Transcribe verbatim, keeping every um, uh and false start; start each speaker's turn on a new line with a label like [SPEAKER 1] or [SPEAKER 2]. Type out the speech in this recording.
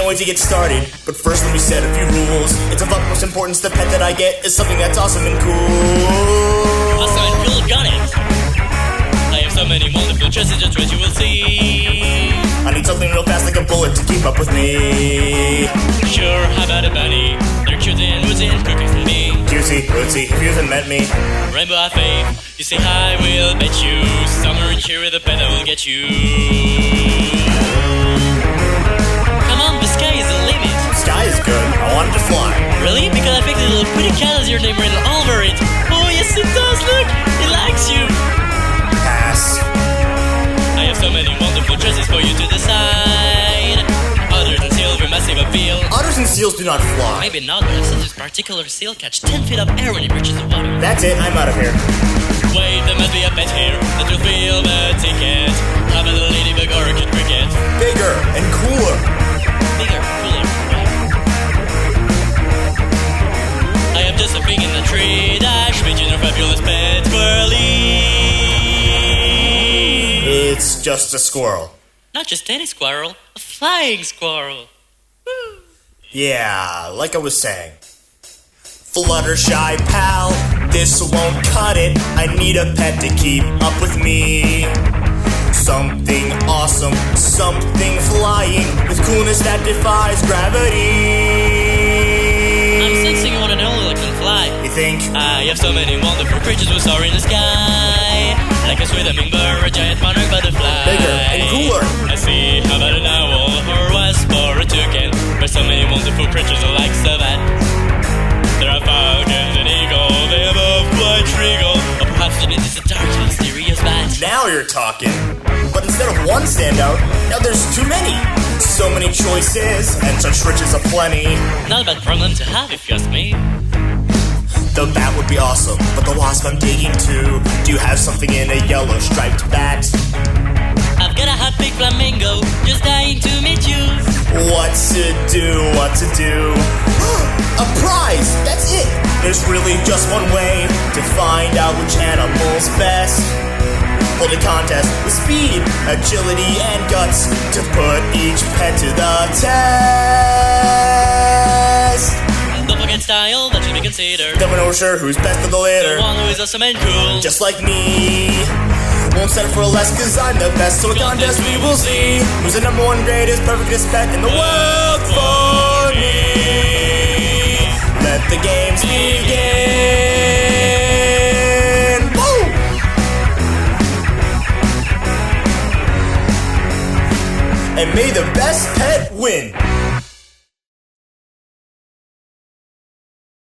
[SPEAKER 1] Can't wait to get started, but first let me set a few rules. It's of utmost importance the pet that I get is something that's awesome and cool.
[SPEAKER 2] Awesome and cool, got it. I have so many wonderful choices, just what you will see.
[SPEAKER 1] I need something real fast like a bullet to keep up with me.
[SPEAKER 2] Sure, how about a bunny? They're cute and woozy and cookies for me.
[SPEAKER 1] Cutesy, rootsy, if you haven't met me.
[SPEAKER 2] Rainbow of faith, you say I will bet you. Summer and cheer with a pet that will get you. Come on, the sky is the limit.
[SPEAKER 1] Sky is good, I wanted to fly.
[SPEAKER 2] Really? Because I think the little pretty cat has your name written all over it. Oh yes it does, look! It likes you!
[SPEAKER 1] Pass.
[SPEAKER 2] I have so many wonderful choices for you to decide. Otters and seals with massive appeal.
[SPEAKER 1] Otters and seals do not fly.
[SPEAKER 2] Maybe not, but I've seen this particular seal catch ten feet of air when it reaches the water.
[SPEAKER 1] That's it, I'm out of here.
[SPEAKER 2] Wait, there must be a pet here that will fill the ticket. How about a ladybug or a cute cricket?
[SPEAKER 1] Bigger and cooler.
[SPEAKER 2] Bigger, cooler, right? I have just a pig in the tree. Dash, pigeon or fabulous pet whirly.
[SPEAKER 1] It's just a squirrel.
[SPEAKER 2] Not just any squirrel, a flying squirrel. Woo.
[SPEAKER 1] Yeah, like I was saying. Fluttershy pal, this won't cut it. I need a pet to keep up with me. Something awesome, something flying, with coolness that defies gravity.
[SPEAKER 2] I'm sensing you want an animal that can fly.
[SPEAKER 1] You think?
[SPEAKER 2] I have so many wonderful creatures who soar in the sky. Like a sweet hummingbird, a giant monarch butterfly.
[SPEAKER 1] Bigger and cooler.
[SPEAKER 2] I see, how about an owl, or a wasp, or a toucan? There's so many wonderful creatures who like so that. There are falcons and eagles, they are both quite regal. Or perhaps it is a dark and mysterious bat.
[SPEAKER 1] Now you're talking. But instead of one standout, now there's too many. So many choices, and such riches aplenty.
[SPEAKER 2] Not a bad problem to have if you ask me.
[SPEAKER 1] The bat would be awesome, but the wasp I'm digging too. Do you have something in a yellow striped bat?
[SPEAKER 2] I've got a hot pink flamingo, just dying to meet you.
[SPEAKER 1] What to do, what to do? A prize, that's it! There's really just one way to find out which animal's best. Hold a contest with speed, agility, and guts to put each pet to the test.
[SPEAKER 2] Don't forget style, that should be considered.
[SPEAKER 1] Then we're not sure who's best of the litter.
[SPEAKER 2] The one who is awesome and cool.
[SPEAKER 1] Just like me. Won't settle for less cause I'm the best. So a contest we will see who's the number one greatest, perfectest pet in the world for me. Let the games begin. Woo! And may the best pet win.